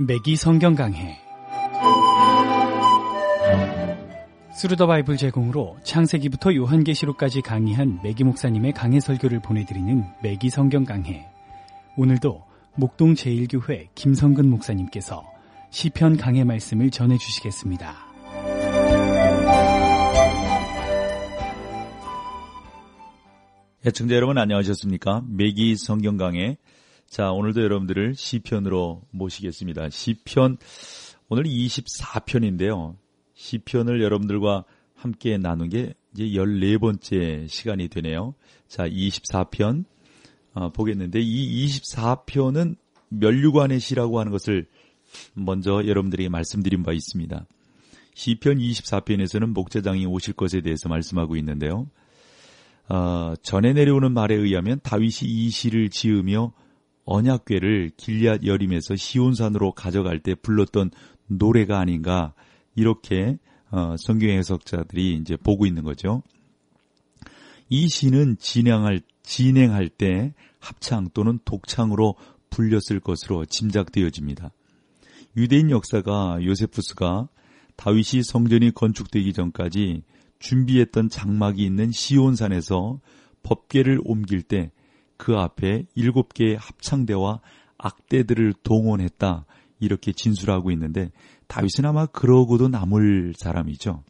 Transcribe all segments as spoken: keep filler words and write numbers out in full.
매기 성경 강해 스루더 바이블 제공으로 창세기부터 요한계시록까지 강의한 매기 목사님의 강해 설교를 보내드리는 매기 성경 강해. 오늘도 목동 제일교회 김성근 목사님께서 시편 강해 말씀을 전해주시겠습니다. 애청자 여러분 안녕하셨습니까? 매기 성경 강해. 자, 오늘도 여러분들을 시편으로 모시겠습니다. 시편 오늘 이십사 편인데요. 시편을 여러분들과 함께 나눈 게 이제 열네 번째 시간이 되네요. 자, 이십사 편 어, 보겠는데 이 이십사 편은 면류관의 시라고 하는 것을 먼저 여러분들에게 말씀드린 바 있습니다. 시편 이십사 편에서는 목자장이 오실 것에 대해서 말씀하고 있는데요. 어, 전에 내려오는 말에 의하면 다윗이 이 시를 지으며 언약궤를 길앗 여림에서 시온산으로 가져갈 때 불렀던 노래가 아닌가, 이렇게 어, 성경 해석자들이 이제 보고 있는 거죠. 이 시는 진행할 진행할 때 합창 또는 독창으로 불렸을 것으로 짐작되어집니다. 유대인 역사가 요세푸스가 다윗이 성전이 건축되기 전까지 준비했던 장막이 있는 시온산에서 법궤를 옮길 때 그 앞에 일곱 개의 합창대와 악대들을 동원했다, 이렇게 진술하고 있는데 다윗은 아마 그러고도 남을 사람이죠.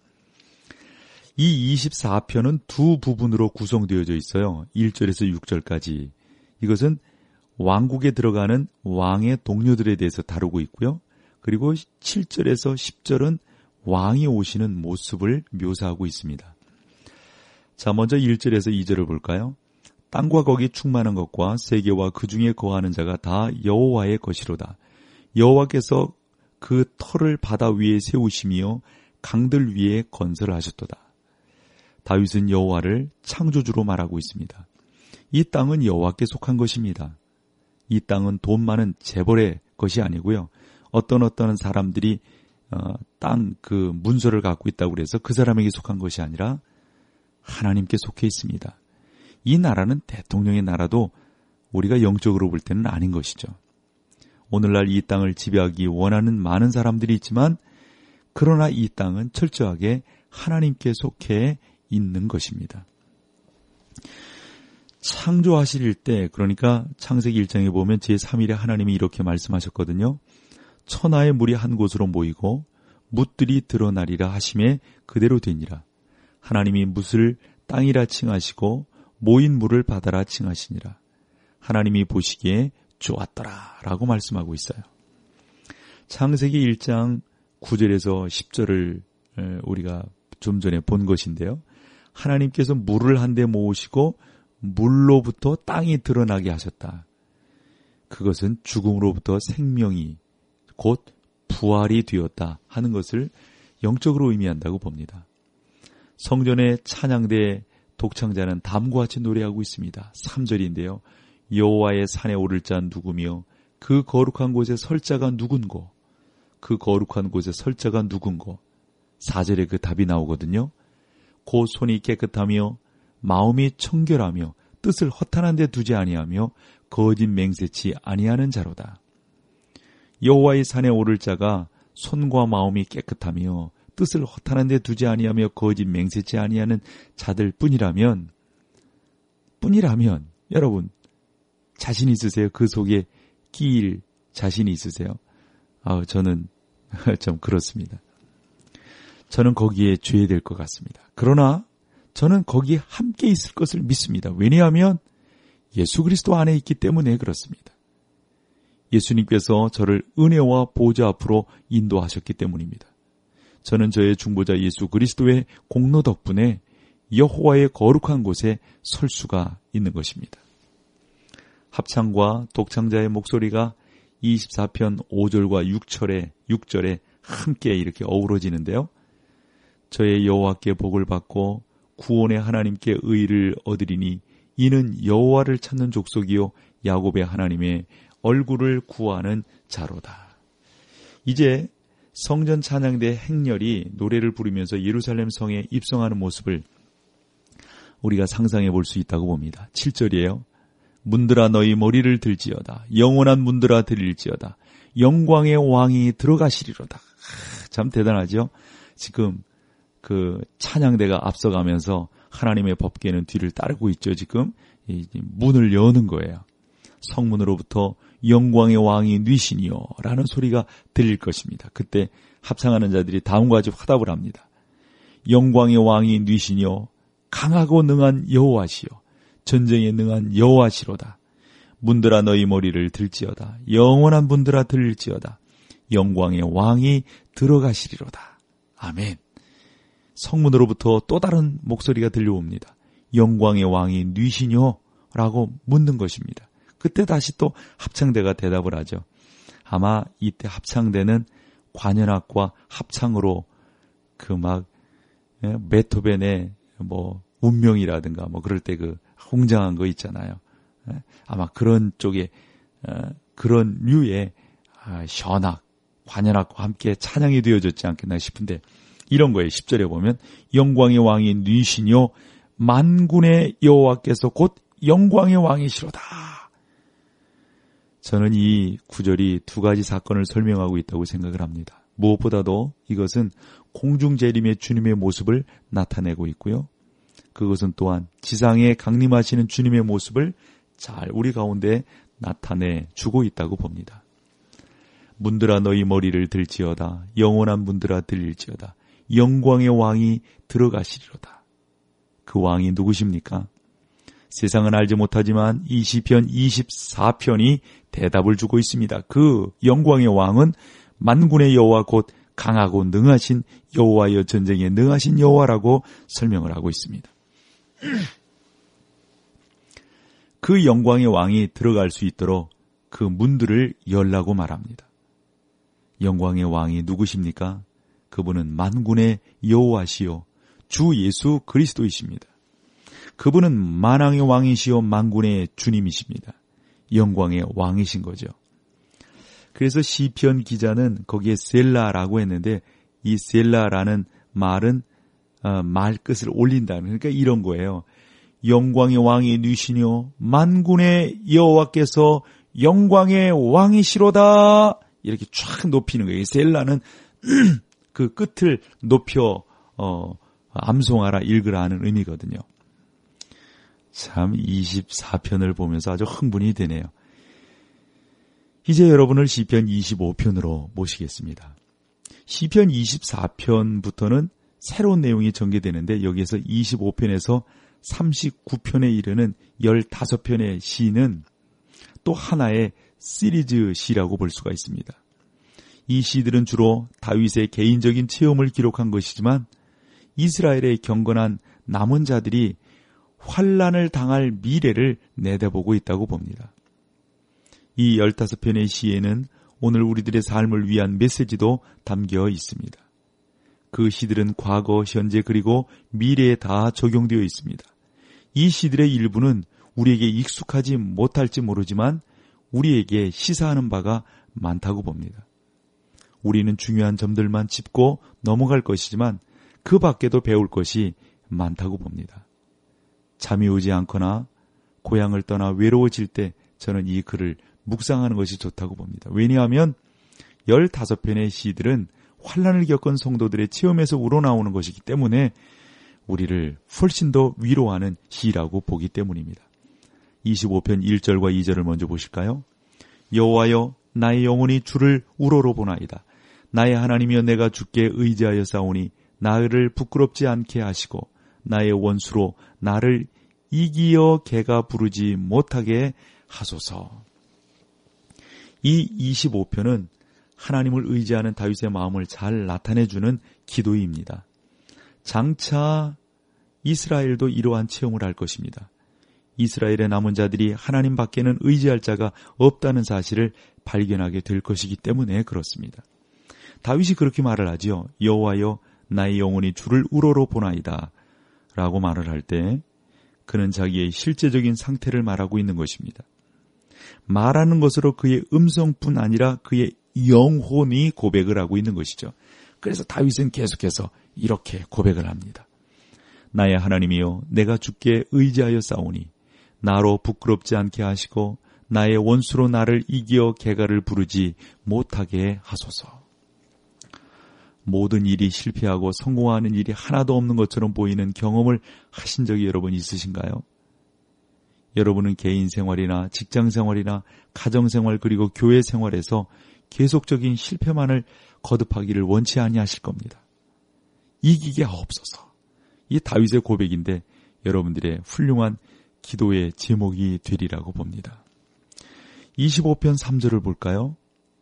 이 이십사 편은 두 부분으로 구성되어져 있어요. 일 절에서 육 절까지. 이것은 왕국에 들어가는 왕의 동료들에 대해서 다루고 있고요. 그리고 칠 절에서 십 절은 왕이 오시는 모습을 묘사하고 있습니다. 자, 먼저 일 절에서 이 절을 볼까요? 땅과 거기 충만한 것과 세계와 그 중에 거하는 자가 다 여호와의 것이로다. 여호와께서 그 터를 바다 위에 세우시며 강들 위에 건설하셨도다. 다윗은 여호와를 창조주로 말하고 있습니다. 이 땅은 여호와께 속한 것입니다. 이 땅은 돈 많은 재벌의 것이 아니고요. 어떤 어떤 사람들이 어, 땅 그 문서를 갖고 있다고 해서 그 사람에게 속한 것이 아니라 하나님께 속해 있습니다. 이 나라는 대통령의 나라도 우리가 영적으로 볼 때는 아닌 것이죠. 오늘날 이 땅을 지배하기 원하는 많은 사람들이 있지만 그러나 이 땅은 철저하게 하나님께 속해 있는 것입니다. 창조하실 때, 그러니까 창세기 일 장에 보면 제삼 일에 하나님이 이렇게 말씀하셨거든요. 천하의 물이 한 곳으로 모이고 뭇들이 드러나리라 하심에 그대로 되니라. 하나님이 뭇을 땅이라 칭하시고 모인 물을 바다라 칭하시니라. 하나님이 보시기에 좋았더라 라고 말씀하고 있어요. 창세기 일 장 구 절에서 십 절을 우리가 좀 전에 본 것인데요. 하나님께서 물을 한데 모으시고 물로부터 땅이 드러나게 하셨다. 그것은 죽음으로부터 생명이 곧 부활이 되었다 하는 것을 영적으로 의미한다고 봅니다. 성전의 찬양대 독창자는 다음과 같이 노래하고 있습니다. 삼 절인데요. 여호와의 산에 오를 자 누구며 그 거룩한 곳에 설 자가 누군고, 그 거룩한 곳에 설 자가 누군고. 사 절에 그 답이 나오거든요. 곧 손이 깨끗하며 마음이 청결하며 뜻을 허탄한 데 두지 아니하며 거짓 맹세치 아니하는 자로다. 여호와의 산에 오를 자가 손과 마음이 깨끗하며 뜻을 허탄한 데 두지 아니하며 거짓 맹세치 아니하는 자들 뿐이라면 뿐이라면 여러분 자신 있으세요? 그 속에 끼일 자신이 있으세요? 아, 저는 좀 그렇습니다. 저는 거기에 죄될 것 같습니다. 그러나 저는 거기에 함께 있을 것을 믿습니다. 왜냐하면 예수 그리스도 안에 있기 때문에 그렇습니다. 예수님께서 저를 은혜와 보좌 앞으로 인도하셨기 때문입니다. 저는 저의 중보자 예수 그리스도의 공로 덕분에 여호와의 거룩한 곳에 설 수가 있는 것입니다. 합창과 독창자의 목소리가 이십사 편 오 절과 육 절에, 육 절에 함께 이렇게 어우러지는데요. 저의 여호와께 복을 받고 구원의 하나님께 의를 얻으리니 이는 여호와를 찾는 족속이요 야곱의 하나님의 얼굴을 구하는 자로다. 이제 성전 찬양대 행렬이 노래를 부르면서 예루살렘 성에 입성하는 모습을 우리가 상상해 볼 수 있다고 봅니다. 칠 절이에요. 문들아 너희 머리를 들지어다. 영원한 문들아 들릴지어다. 영광의 왕이 들어가시리로다. 아, 참 대단하죠. 지금 그 찬양대가 앞서가면서 하나님의 법궤는 뒤를 따르고 있죠. 지금 이 문을 여는 거예요. 성문으로부터 영광의 왕이 뉘시니요 라는 소리가 들릴 것입니다. 그때 합창하는 자들이 다음과 같이 화답을 합니다. 영광의 왕이 뉘시니요 강하고 능한 여호와시요 전쟁에 능한 여호와시로다. 문들아 너희 머리를 들지어다. 영원한 문들아 들릴지어다. 영광의 왕이 들어가시리로다. 아멘. 성문으로부터 또 다른 목소리가 들려옵니다. 영광의 왕이 뉘시뇨? 라고 묻는 것입니다. 그때 다시 또 합창대가 대답을 하죠. 아마 이때 합창대는 관현악과 합창으로 그 막 베토벤의 뭐 운명이라든가 뭐 그럴 때 그 웅장한 거 있잖아요. 아마 그런 쪽에 그런 류의 현악, 관현악과 함께 찬양이 되어졌지 않겠나 싶은데 이런 거예요. 십 절에 보면 영광의 왕이 뉘시뇨 만군의 여호와께서 곧 영광의 왕이시로다. 저는 이 구절이 두 가지 사건을 설명하고 있다고 생각을 합니다. 무엇보다도 이것은 공중재림의 주님의 모습을 나타내고 있고요. 그것은 또한 지상에 강림하시는 주님의 모습을 잘 우리 가운데 나타내 주고 있다고 봅니다. 문들아 너희 머리를 들지어다. 영원한 문들아 들릴지어다. 영광의 왕이 들어가시리로다. 그 왕이 누구십니까? 세상은 알지 못하지만 이 시편 이십사 편이 대답을 주고 있습니다. 그 영광의 왕은 만군의 여호와 곧 강하고 능하신 여호와여 전쟁에 능하신 여호와라고 설명을 하고 있습니다. 그 영광의 왕이 들어갈 수 있도록 그 문들을 열라고 말합니다. 영광의 왕이 누구십니까? 그분은 만군의 여호와시요 주 예수 그리스도이십니다. 그분은 만왕의 왕이시요 만군의 주님이십니다. 영광의 왕이신 거죠. 그래서 시편 기자는 거기에 셀라라고 했는데 이 셀라라는 말은 어, 말끝을 올린다는 그러니까 이런 거예요. 영광의 왕이 뉘시뇨 만군의 여호와께서 영광의 왕이시로다. 이렇게 쫙 높이는 거예요. 셀라는 그 끝을 높여 어, 암송하라 읽으라 하는 의미거든요. 참 이십사 편을 보면서 아주 흥분이 되네요. 이제 여러분을 시편 이십오 편으로 모시겠습니다. 시편 이십사 편부터는 새로운 내용이 전개되는데 여기에서 이십오 편에서 삼십구 편에 이르는 십오 편의 시는 또 하나의 시리즈 시라고 볼 수가 있습니다. 이 시들은 주로 다윗의 개인적인 체험을 기록한 것이지만 이스라엘의 경건한 남은 자들이 환난을 당할 미래를 내다보고 있다고 봅니다. 이 십오 편의 시에는 오늘 우리들의 삶을 위한 메시지도 담겨 있습니다. 그 시들은 과거, 현재 그리고 미래에 다 적용되어 있습니다. 이 시들의 일부는 우리에게 익숙하지 못할지 모르지만 우리에게 시사하는 바가 많다고 봅니다. 우리는 중요한 점들만 짚고 넘어갈 것이지만 그 밖에도 배울 것이 많다고 봅니다. 잠이 오지 않거나 고향을 떠나 외로워질 때 저는 이 글을 묵상하는 것이 좋다고 봅니다. 왜냐하면 십오 편의 시들은 환난을 겪은 성도들의 체험에서 우러나오는 것이기 때문에 우리를 훨씬 더 위로하는 시라고 보기 때문입니다. 이십오 편 일 절과 이 절을 먼저 보실까요? 여호와여 나의 영혼이 주를 우러러 보나이다. 나의 하나님이여 내가 주께 의지하여 싸우니 나를 부끄럽지 않게 하시고 나의 원수로 나를 이기어 개가 부르지 못하게 하소서. 이 이십오 편은 하나님을 의지하는 다윗의 마음을 잘 나타내주는 기도입니다. 장차 이스라엘도 이러한 체험을 할 것입니다. 이스라엘의 남은 자들이 하나님 밖에는 의지할 자가 없다는 사실을 발견하게 될 것이기 때문에 그렇습니다. 다윗이 그렇게 말을 하지요. 여호와여 나의 영혼이 주를 우러러 보나이다 라고 말을 할 때 그는 자기의 실제적인 상태를 말하고 있는 것입니다. 말하는 것으로 그의 음성뿐 아니라 그의 영혼이 고백을 하고 있는 것이죠. 그래서 다윗은 계속해서 이렇게 고백을 합니다. 나의 하나님이여 내가 주께 의지하여 싸우니 나로 부끄럽지 않게 하시고 나의 원수로 나를 이겨 개가를 부르지 못하게 하소서. 모든 일이 실패하고 성공하는 일이 하나도 없는 것처럼 보이는 경험을 하신 적이 여러분 있으신가요? 여러분은 개인 생활이나 직장 생활이나 가정 생활 그리고 교회 생활에서 계속적인 실패만을 거듭하기를 원치 아니하실 겁니다. 이기게 하옵소서. 이 다윗의 고백인데 여러분들의 훌륭한 기도의 제목이 되리라고 봅니다. 이십오 편 삼 절을 볼까요?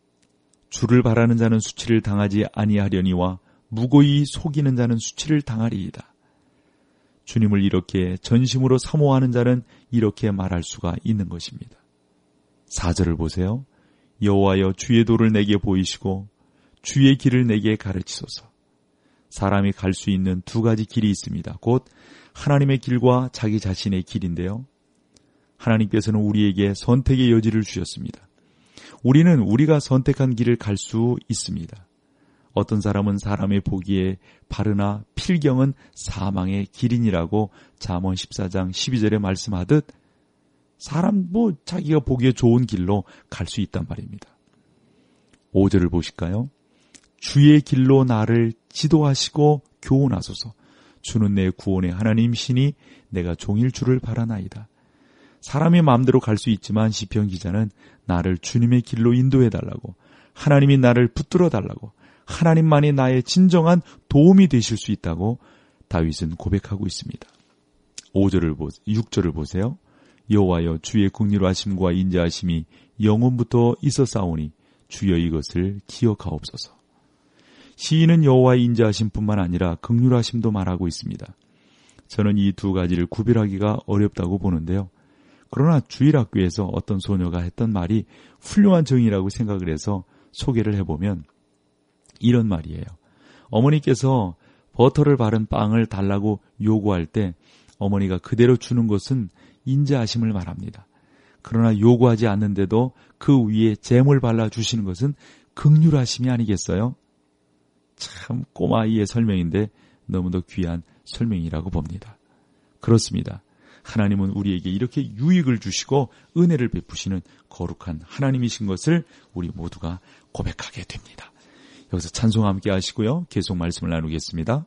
주를 바라는 자는 수치를 당하지 아니하려니와 무고히 속이는 자는 수치를 당하리이다. 주님을 이렇게 전심으로 사모하는 자는 이렇게 말할 수가 있는 것입니다. 사 절을 보세요. 여호와여 주의 도를 내게 보이시고 주의 길을 내게 가르치소서. 사람이 갈 수 있는 두 가지 길이 있습니다. 곧 하나님의 길과 자기 자신의 길인데요. 하나님께서는 우리에게 선택의 여지를 주셨습니다. 우리는 우리가 선택한 길을 갈 수 있습니다. 어떤 사람은 사람의 보기에 바르나 필경은 사망의 길이니라고 잠언 십사 장 십이 절에 말씀하듯 사람 뭐 자기가 보기에 좋은 길로 갈 수 있단 말입니다. 오 절을 보실까요? 주의 길로 나를 지도하시고 교훈하소서. 주는 내 구원의 하나님이시니 내가 종일 주를 바라나이다. 사람의 마음대로 갈 수 있지만 시편 기자는 나를 주님의 길로 인도해달라고, 하나님이 나를 붙들어달라고, 하나님만이 나의 진정한 도움이 되실 수 있다고 다윗은 고백하고 있습니다. 오 절을 보세요. 육 절을 보세요. 여호와여 주의 긍휼하심과 인자하심이 영원부터 있었사오니 주여 이것을 기억하옵소서. 시인은 여호와의 인자하심뿐만 아니라 긍휼하심도 말하고 있습니다. 저는 이 두 가지를 구별하기가 어렵다고 보는데요. 그러나 주일학교에서 어떤 소녀가 했던 말이 훌륭한 정의라고 생각을 해서 소개를 해보면 이런 말이에요. 어머니께서 버터를 바른 빵을 달라고 요구할 때 어머니가 그대로 주는 것은 인자하심을 말합니다. 그러나 요구하지 않는데도 그 위에 잼을 발라주시는 것은 긍휼하심이 아니겠어요? 참 꼬마아이의 설명인데 너무도 귀한 설명이라고 봅니다. 그렇습니다. 하나님은 우리에게 이렇게 유익을 주시고 은혜를 베푸시는 거룩한 하나님이신 것을 우리 모두가 고백하게 됩니다. 여기서 찬송 함께 하시고요. 계속 말씀을 나누겠습니다.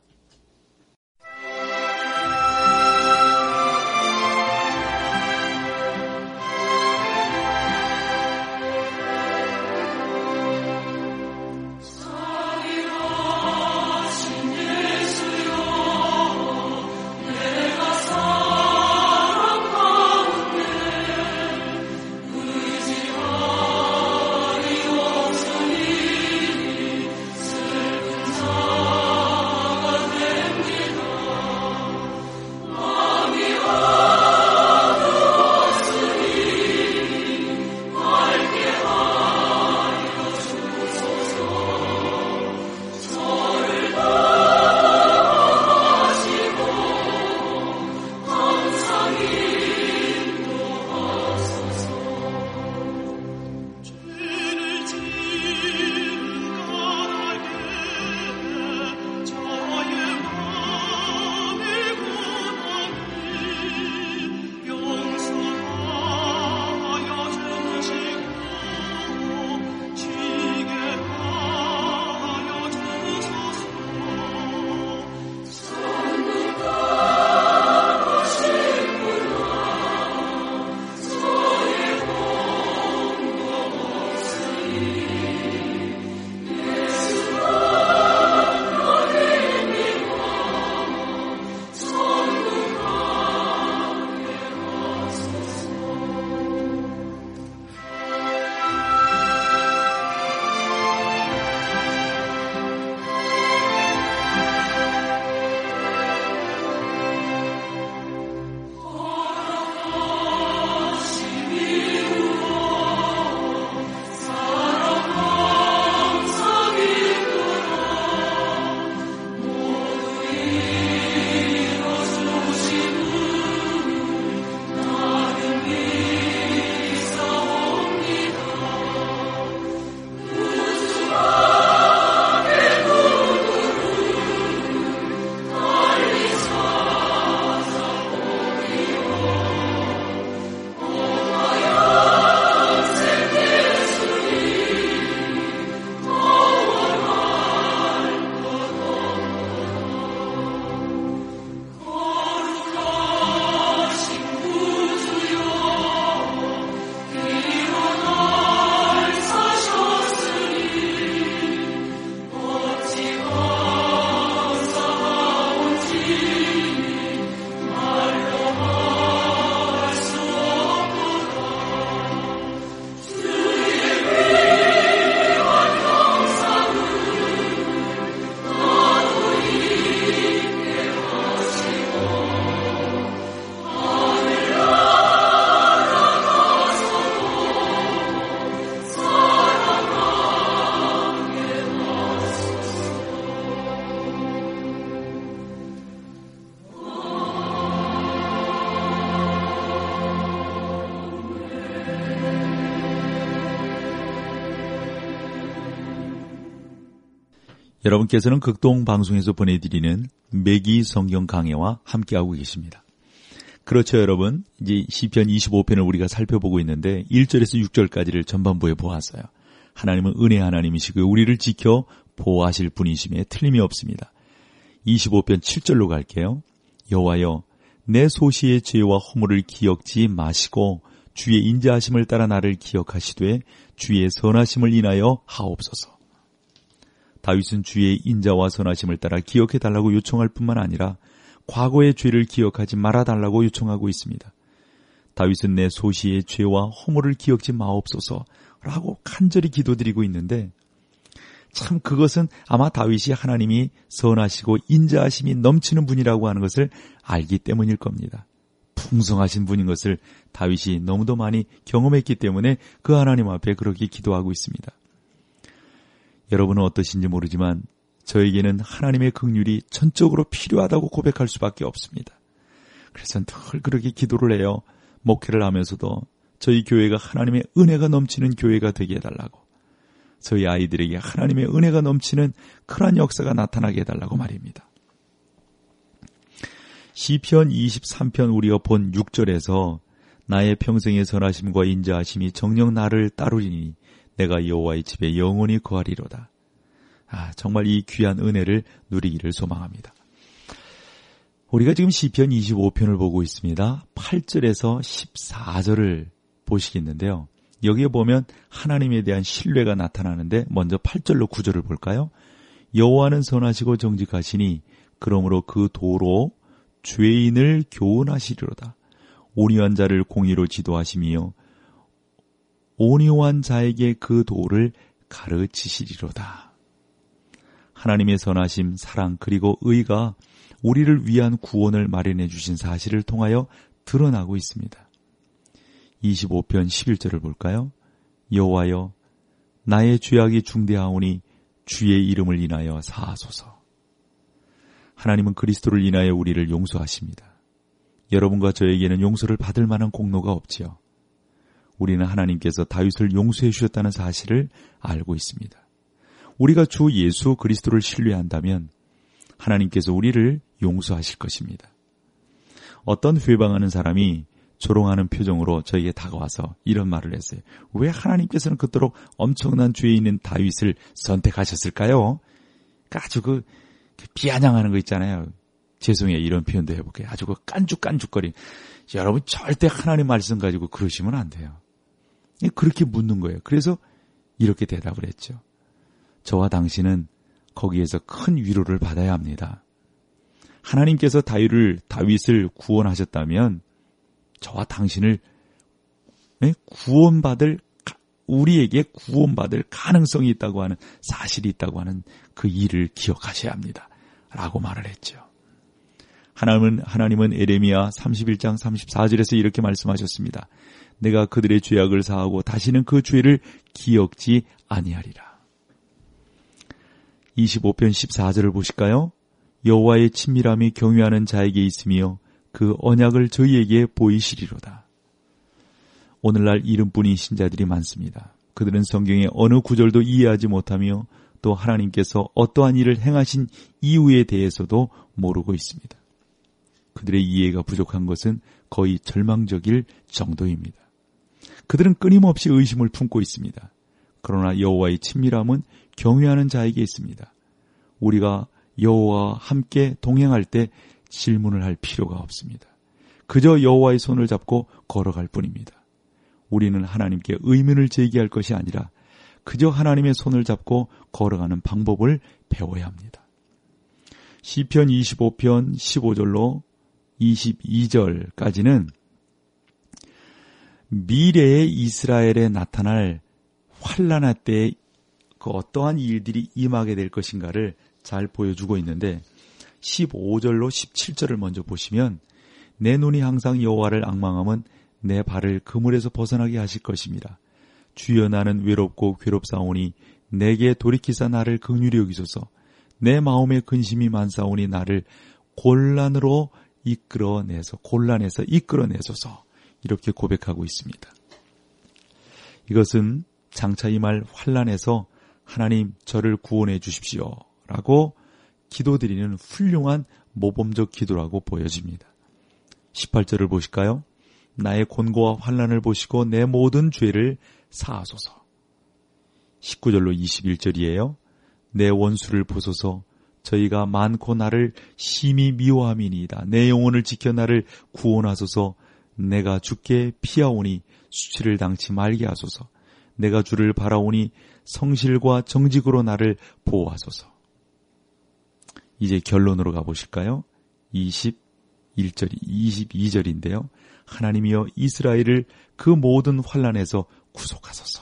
여러분께서는 극동방송에서 보내드리는 매기 성경 강해와 함께하고 계십니다. 그렇죠, 여러분. 이제 시편 이십오 편을 우리가 살펴보고 있는데 일 절에서 육 절까지를 전반부에 보았어요. 하나님은 은혜 하나님이시고 우리를 지켜 보호하실 분이심에 틀림이 없습니다. 이십오 편 칠 절로 갈게요. 여호와여, 내 소시의 죄와 허물을 기억지 마시고 주의 인자하심을 따라 나를 기억하시되 주의 선하심을 인하여 하옵소서. 다윗은 주의 인자와 선하심을 따라 기억해달라고 요청할 뿐만 아니라 과거의 죄를 기억하지 말아달라고 요청하고 있습니다. 다윗은 내 소시의 죄와 허물을 기억지 마옵소서 라고 간절히 기도드리고 있는데 참 그것은 아마 다윗이 하나님이 선하시고 인자하심이 넘치는 분이라고 하는 것을 알기 때문일 겁니다. 풍성하신 분인 것을 다윗이 너무도 많이 경험했기 때문에 그 하나님 앞에 그렇게 기도하고 있습니다. 여러분은 어떠신지 모르지만 저에게는 하나님의 긍휼이 전적으로 필요하다고 고백할 수밖에 없습니다. 그래서 늘 그렇게 기도를 해요. 목회를 하면서도 저희 교회가 하나님의 은혜가 넘치는 교회가 되게 해달라고, 저희 아이들에게 하나님의 은혜가 넘치는 그런 역사가 나타나게 해달라고 말입니다. 시편 이십삼 편 우리가 본 육 절에서 나의 평생의 선하심과 인자하심이 정녕 나를 따르리니 내가 여호와의 집에 영원히 거하리로다. 아, 정말 이 귀한 은혜를 누리기를 소망합니다. 우리가 지금 시편 이십오 편을 보고 있습니다. 팔 절에서 십사 절을 보시겠는데요. 여기에 보면 하나님에 대한 신뢰가 나타나는데 먼저 팔 절로 구 절을 볼까요? 여호와는 선하시고 정직하시니 그러므로 그 도로 죄인을 교훈하시리로다. 온유한 자를 공의로 지도하시며 온유한 자에게 그 도를 가르치시리로다. 하나님의 선하심, 사랑 그리고 의가 우리를 위한 구원을 마련해 주신 사실을 통하여 드러나고 있습니다. 이십오 편 십일 절을 볼까요? 여호와여, 나의 죄악이 중대하오니 주의 이름을 인하여 사하소서. 하나님은 그리스도를 인하여 우리를 용서하십니다. 여러분과 저에게는 용서를 받을 만한 공로가 없지요. 우리는 하나님께서 다윗을 용서해 주셨다는 사실을 알고 있습니다. 우리가 주 예수 그리스도를 신뢰한다면 하나님께서 우리를 용서하실 것입니다. 어떤 회방하는 사람이 조롱하는 표정으로 저에게 다가와서 이런 말을 했어요. 왜 하나님께서는 그토록 엄청난 죄에 있는 다윗을 선택하셨을까요? 아주 그 비아냥하는 거 있잖아요. 죄송해요. 이런 표현도 해볼게요. 아주 그 깐죽깐죽거리. 여러분 절대 하나님 말씀 가지고 그러시면 안 돼요. 그렇게 묻는 거예요. 그래서 이렇게 대답을 했죠. 저와 당신은 거기에서 큰 위로를 받아야 합니다. 하나님께서 다윗을, 다윗을 구원하셨다면 저와 당신을 구원받을, 우리에게 구원받을 가능성이 있다고 하는, 사실이 있다고 하는 그 일을 기억하셔야 합니다. 라고 말을 했죠. 하나님은, 하나님은 에레미야 삼십일 장 삼십사 절에서 이렇게 말씀하셨습니다. 내가 그들의 죄악을 사하고 다시는 그 죄를 기억지 아니하리라. 이십오 편 십사 절을 보실까요? 여호와의 친밀함이 경유하는 자에게 있으며 그 언약을 저희에게 보이시리로다. 오늘날 이름뿐인 신자들이 많습니다. 그들은 성경의 어느 구절도 이해하지 못하며 또 하나님께서 어떠한 일을 행하신 이유에 대해서도 모르고 있습니다. 그들의 이해가 부족한 것은 거의 절망적일 정도입니다. 그들은 끊임없이 의심을 품고 있습니다. 그러나 여호와의 친밀함은 경외하는 자에게 있습니다. 우리가 여호와와 함께 동행할 때 질문을 할 필요가 없습니다. 그저 여호와의 손을 잡고 걸어갈 뿐입니다. 우리는 하나님께 의문을 제기할 것이 아니라 그저 하나님의 손을 잡고 걸어가는 방법을 배워야 합니다. 시편 이십오 편 십오 절로 이십이 절까지는 미래의 이스라엘에 나타날 환난할 때 그 어떠한 일들이 임하게 될 것인가를 잘 보여주고 있는데 십오 절로 십칠 절을 먼저 보시면 내 눈이 항상 여호와를 앙망함은 내 발을 그물에서 벗어나게 하실 것입니다. 주여 나는 외롭고 괴롭사오니 내게 돌이키사 나를 긍휼히 여기소서. 내 마음에 근심이 많사오니 나를 곤란으로 이끌어내서 곤란해서 이끌어내소서. 이렇게 고백하고 있습니다. 이것은 장차 임할 환난에서 하나님 저를 구원해 주십시오 라고 기도드리는 훌륭한 모범적 기도라고 보여집니다. 십팔 절을 보실까요? 나의 곤고와 환난을 보시고 내 모든 죄를 사하소서. 십구 절로 이십일 절이에요. 내 원수를 보소서. 저희가 많고 나를 심히 미워함이니이다. 내 영혼을 지켜 나를 구원하소서. 내가 주께 피하오니 수치를 당치 말게 하소서. 내가 주를 바라오니 성실과 정직으로 나를 보호하소서. 이제 결론으로 가보실까요? 이십일 절, 이십이 절인데요. 하나님이여 이스라엘을 그 모든 환난에서 구속하소서.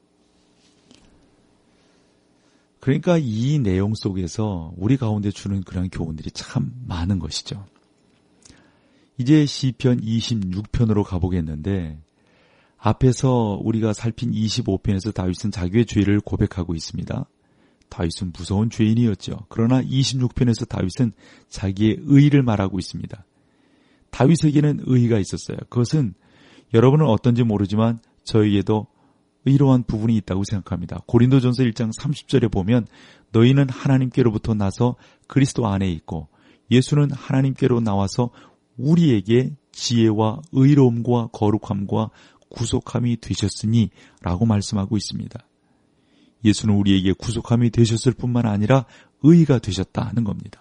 그러니까 이 내용 속에서 우리 가운데 주는 그런 교훈들이 참 많은 것이죠. 이제 시편 이십육 편으로 가보겠는데, 앞에서 우리가 살핀 이십오 편에서 다윗은 자기의 죄를 고백하고 있습니다. 다윗은 무서운 죄인이었죠. 그러나 이십육 편에서 다윗은 자기의 의의를 말하고 있습니다. 다윗에게는 의의가 있었어요. 그것은 여러분은 어떤지 모르지만 저에게도 의로한 부분이 있다고 생각합니다. 고린도전서 일 장 삼십 절에 보면 너희는 하나님께로부터 나서 그리스도 안에 있고 예수는 하나님께로 나와서 우리에게 지혜와 의로움과 거룩함과 구속함이 되셨으니 라고 말씀하고 있습니다. 예수는 우리에게 구속함이 되셨을 뿐만 아니라 의의가 되셨다 하는 겁니다.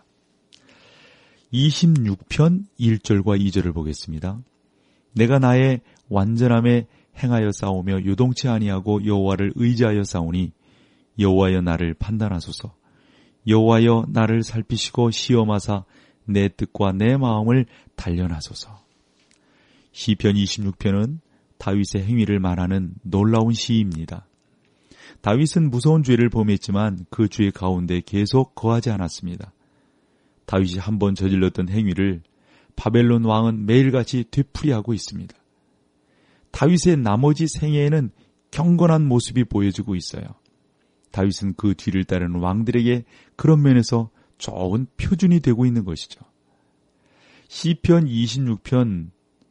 이십육 편 일 절과 이 절을 보겠습니다. 내가 나의 완전함에 행하여 싸우며 요동치 아니하고 여호와를 의지하여 싸우니 여호와여 나를 판단하소서. 여호와여 나를 살피시고 시험하사 내 뜻과 내 마음을 단련하소서. 시편 이십육 편은 다윗의 행위를 말하는 놀라운 시입니다. 다윗은 무서운 죄를 범했지만 그 죄 가운데 계속 거하지 않았습니다. 다윗이 한번 저질렀던 행위를 바벨론 왕은 매일같이 되풀이하고 있습니다. 다윗의 나머지 생애에는 경건한 모습이 보여지고 있어요. 다윗은 그 뒤를 따르는 왕들에게 그런 면에서 좋은 표준이 되고 있는 것이죠. 시편 이십육 편은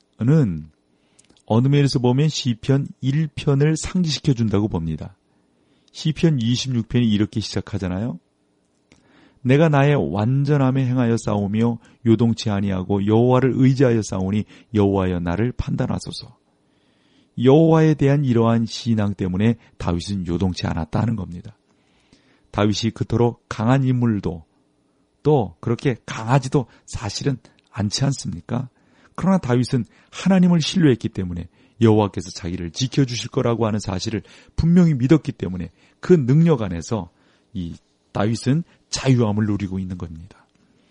어느 면에서 보면 시편 일 편을 상기시켜 준다고 봅니다. 시편 이십육 편이 이렇게 시작하잖아요. 내가 나의 완전함에 행하여 싸우며 요동치 아니하고 여호와를 의지하여 싸우니 여호와여 나를 판단하소서. 여호와에 대한 이러한 신앙 때문에 다윗은 요동치 않았다 하는 겁니다. 다윗이 그토록 강한 인물도 또 그렇게 강하지도 사실은 않지 않습니까? 그러나 다윗은 하나님을 신뢰했기 때문에 여호와께서 자기를 지켜주실 거라고 하는 사실을 분명히 믿었기 때문에 그 능력 안에서 이 다윗은 자유함을 누리고 있는 겁니다.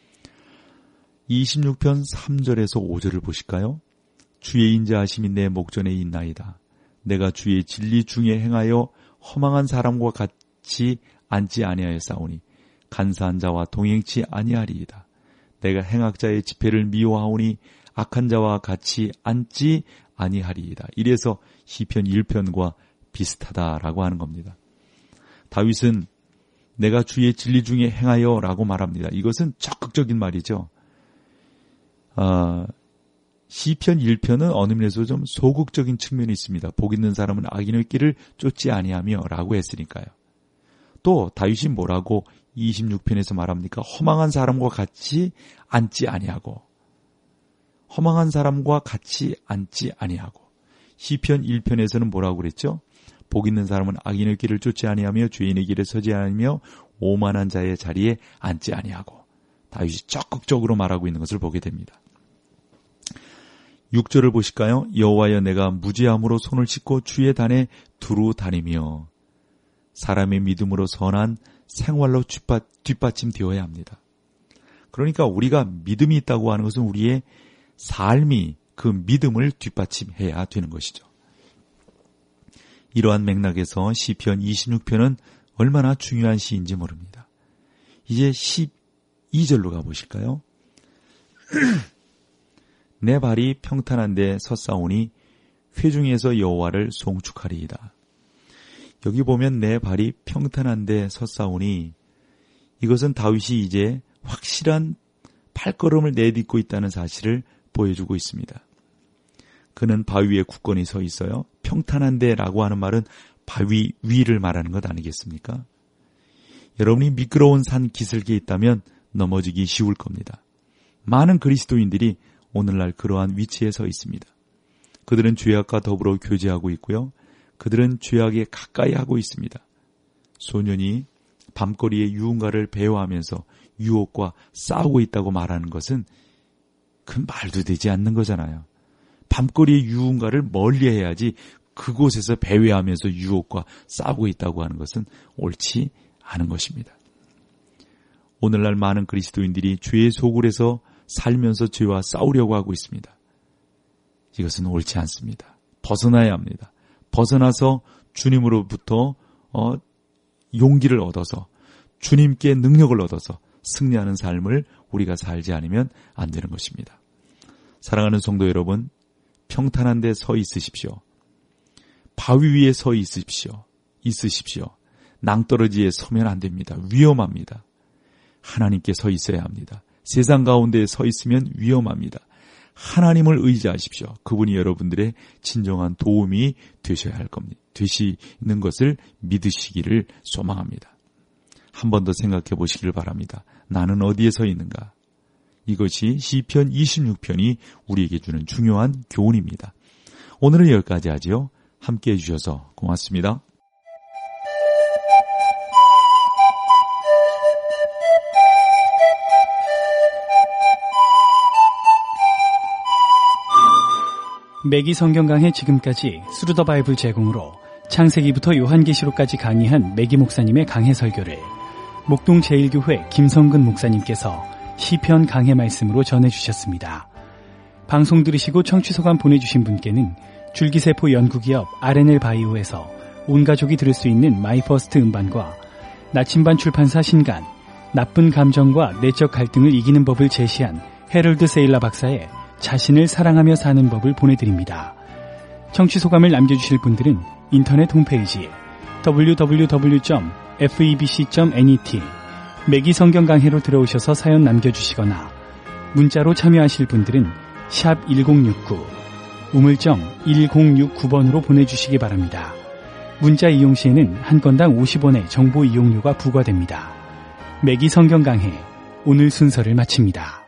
이십육 편 삼 절에서 오 절을 보실까요? 주의 인자하심이 내 목전에 있나이다. 내가 주의 진리 중에 행하여 허망한 사람과 같이 앉지 아니하여 싸우니 간사한 자와 동행치 아니하리이다. 내가 행악자의 집회를 미워하오니 악한 자와 같이 앉지 아니하리이다. 이래서 시편 일 편과 비슷하다라고 하는 겁니다. 다윗은 내가 주의 진리 중에 행하여 라고 말합니다. 이것은 적극적인 말이죠. 아, 시편 일 편은 어느 면에서 좀 소극적인 측면이 있습니다. 복 있는 사람은 악인의 길을 쫓지 아니하며 라고 했으니까요. 또 다윗이 뭐라고 이십육 편에서 말합니까? 허망한 사람과 같이 앉지 아니하고 허망한 사람과 같이 앉지 아니하고 시편 일 편에서는 뭐라고 그랬죠? 복 있는 사람은 악인의 길을 쫓지 아니하며 죄인의 길에 서지 아니하며 오만한 자의 자리에 앉지 아니하고 다윗이 적극적으로 말하고 있는 것을 보게 됩니다. 육 절을 보실까요? 여호와여 내가 무지함으로 손을 씻고 주의 단에 두루 다니며 사람의 믿음으로 선한 생활로 뒷받침 되어야 합니다. 그러니까 우리가 믿음이 있다고 하는 것은 우리의 삶이 그 믿음을 뒷받침해야 되는 것이죠. 이러한 맥락에서 시편 이십육 편은 얼마나 중요한 시인지 모릅니다. 이제 십이 절로 가보실까요? 내 발이 평탄한 데 섰사오니 회중에서 여호와를 송축하리이다. 여기 보면 내 발이 평탄한 데 섰사오니 이것은 다윗이 이제 확실한 발걸음을 내딛고 있다는 사실을 보여주고 있습니다. 그는 바위 위에 굳건히 서 있어요. 평탄한 데라고 하는 말은 바위 위를 말하는 것 아니겠습니까? 여러분이 미끄러운 산 기슭에 있다면 넘어지기 쉬울 겁니다. 많은 그리스도인들이 오늘날 그러한 위치에 서 있습니다. 그들은 죄악과 더불어 교제하고 있고요. 그들은 죄악에 가까이 하고 있습니다. 소년이 밤거리의 유흥가를 배회하면서 유혹과 싸우고 있다고 말하는 것은 그 말도 되지 않는 거잖아요. 밤거리의 유흥가를 멀리해야지 그곳에서 배회하면서 유혹과 싸우고 있다고 하는 것은 옳지 않은 것입니다. 오늘날 많은 그리스도인들이 죄의 소굴에서 살면서 죄와 싸우려고 하고 있습니다. 이것은 옳지 않습니다. 벗어나야 합니다. 벗어나서 주님으로부터 어, 용기를 얻어서 주님께 능력을 얻어서 승리하는 삶을 우리가 살지 않으면 안 되는 것입니다. 사랑하는 성도 여러분, 평탄한 데 서 있으십시오. 바위 위에 서 있으십시오. 있으십시오. 낭떠러지에 서면 안 됩니다. 위험합니다. 하나님께 서 있어야 합니다. 세상 가운데에 서 있으면 위험합니다. 하나님을 의지하십시오. 그분이 여러분들의 진정한 도움이 되셔야 할 겁니다. 되시는 것을 믿으시기를 소망합니다. 한 번 더 생각해 보시기를 바랍니다. 나는 어디에 서 있는가? 이것이 시편 이십육 편이 우리에게 주는 중요한 교훈입니다. 오늘은 여기까지 하지요. 함께해 주셔서 고맙습니다. 매기 성경 강해 지금까지 스루 더 바이블 제공으로 창세기부터 요한계시록까지 강의한 매기 목사님의 강해 설교를 목동 제일교회 김성근 목사님께서 시편 강해 말씀으로 전해주셨습니다. 방송 들으시고 청취소감 보내주신 분께는 줄기세포 연구기업 알엔엘 바이오에서 온가족이 들을 수 있는 마이퍼스트 음반과 나침반 출판사 신간 나쁜 감정과 내적 갈등을 이기는 법을 제시한 헤럴드 세일라 박사의 자신을 사랑하며 사는 법을 보내드립니다. 청취소감을 남겨주실 분들은 인터넷 홈페이지 더블유 더블유 더블유 점 에프이비씨 점 net 매기 성경 강해로 들어오셔서 사연 남겨주시거나 문자로 참여하실 분들은 샵 일공육구 우물정 일공육구 번으로 보내주시기 바랍니다. 문자 이용 시에는 한 건당 오십 원의 정보 이용료가 부과됩니다. 매기 성경 강해 오늘 순서를 마칩니다.